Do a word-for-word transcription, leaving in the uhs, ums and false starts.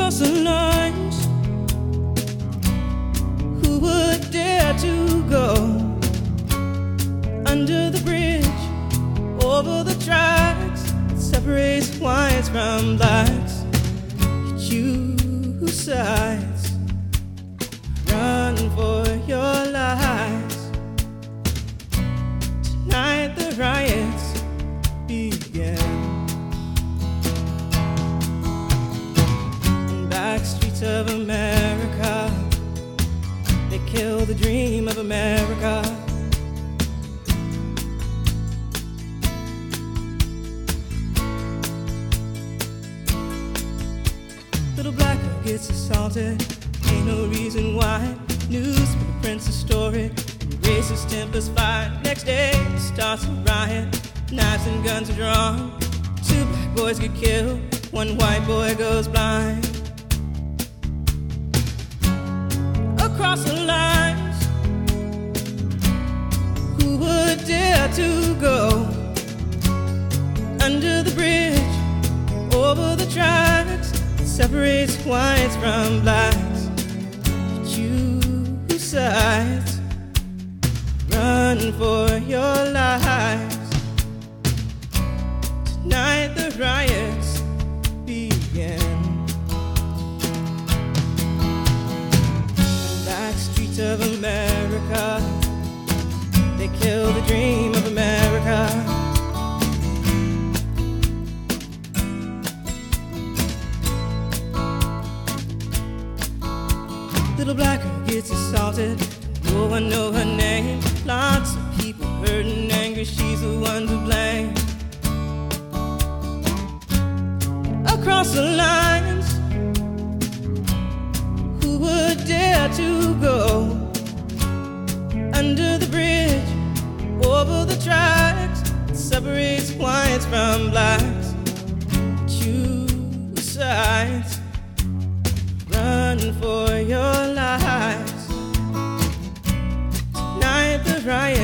across the lines. Who would dare to go under the bridge, over the tracks that separates whites from blacks? Choose sides, run for your lives. Tonight the riots begin. In back streets of America, they kill the dream of America. Little black girl gets assaulted, ain't no reason why. Newspaper prints a story, racist tempers fire. Next day it starts a riot, knives and guns are drawn. Two black boys get killed, one white boy goes blind. Across the lines, who would dare to go under the bridge, over the tracks that separates whites from blacks? Choose sides, run for your lives. Tonight the riots begin. Back streets of America, they kill the dream of America. Little black girl gets assaulted, no one know her name. Lots of people hurt and angry, she's the one to blame. Across the lines, who would dare to go under the bridge, over the tracks that separates whites from blacks? Choose sides, run for your lives. Tonight the riot